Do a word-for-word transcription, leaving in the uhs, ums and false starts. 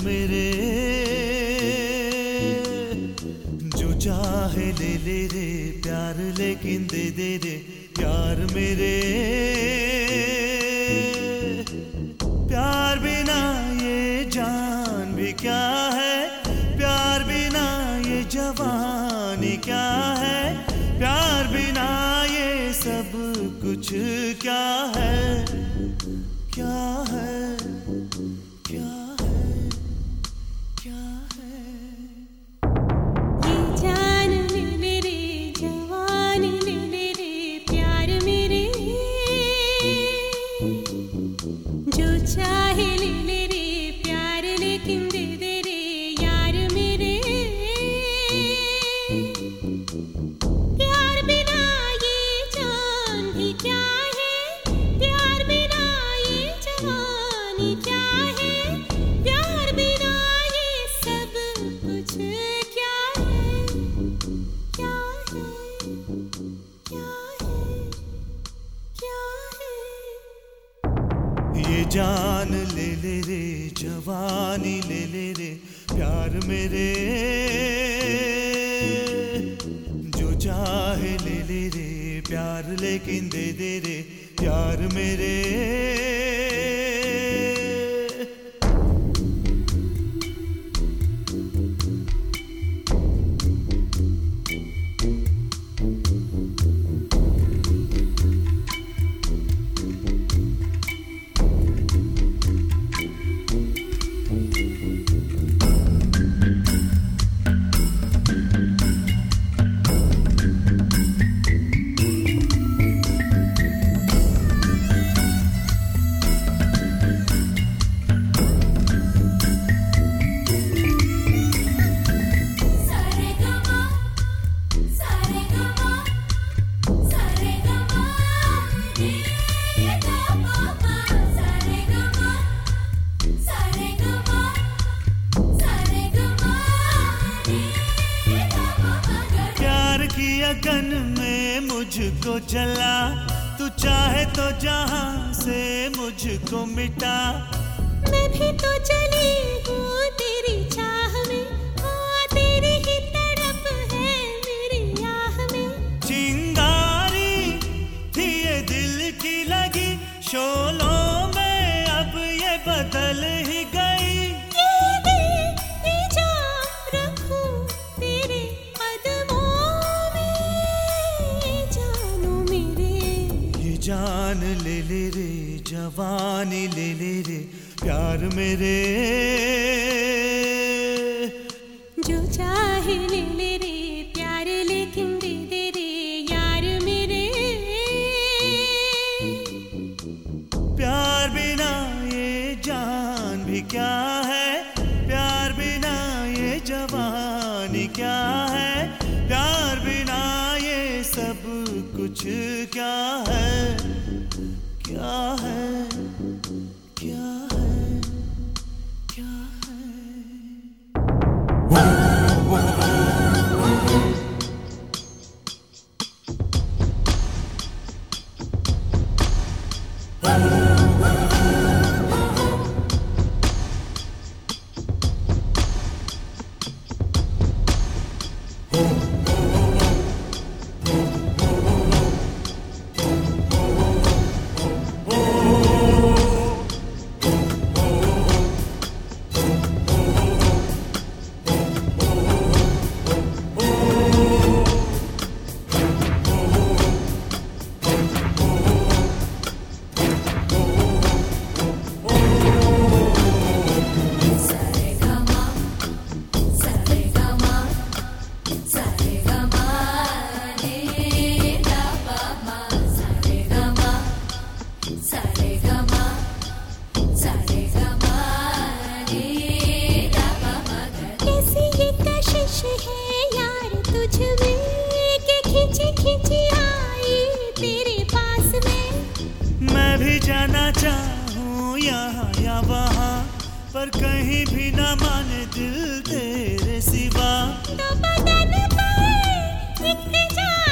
मेरे, जो चाहे ले ले रे प्यार, लेकिन दे दे रे प्यार मेरे। प्यार बिना ये जान भी क्या है, प्यार बिना ये जवानी क्या है, प्यार बिना ये सब कुछ क्या है, क्या है, क्या है, क्या है। ये जान ले ले रे जवानी ले ले रे प्यार मेरे, जो चाहे ले ले रे प्यार, लेकिन दे दे रे यार मेरे। प्यार बिना ये जान भी क्या है, प्यार बिना ये जवानी क्या है, प्यार बिना ये सब कुछ क्या है, क्या है, क्या है, क्या है। ये जान ले ले रे जवानी ले ले रे प्यार मेरे, जो चाहे ले ले रे प्यार, लेकिन दे दे रे प्यार मेरे। लगन में मुझको जला, तू चाहे तो जहां से मुझको मिटा। मैं भी तो चली हूँ तेरी चाह में, हाँ तेरी ही तड़प है मेरी आह में। चिंगारी थी ये दिल की लगी, शोलों में अब ये बदल ही गई। जान ले ले रे जवानी ले ले रे प्यार मेरे, जो चाहे ले ले रे प्यार, लेकिन दे दे रे यार मेरे। प्यार बिना ये जान भी क्या है, प्यार बिना ये जवानी क्या है, प्यार बिना ये सब कुछ क्या है, क्या है, क्या है, क्या है। मैं भी जाना चाहूँ यहाँ या वहाँ, पर कहीं भी ना माने दिल तेरे सिवा। तो बदन पर एक जा